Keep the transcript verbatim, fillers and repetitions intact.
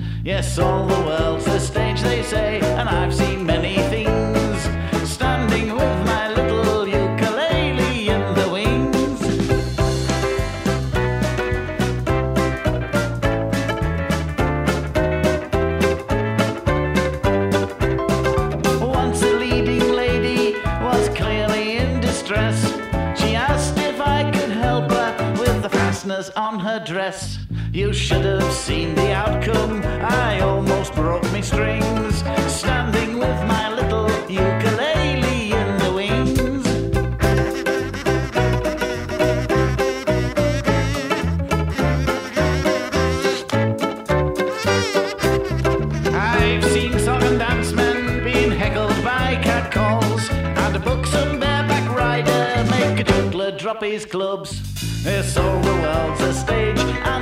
Yes, all the world's a stage, they say, and I've seen many things, standing with my little ukulele in the wings. Once a leading lady was clearly in distress. She asked if I could help her with the fasteners on her dress. You should have seen the outcome. I almost broke me strings, standing with my little ukulele in the wings. I've seen song and dance men being heckled by catcalls, and a buxom bareback rider make a juggler drop his clubs. Yes, all the world's a stage.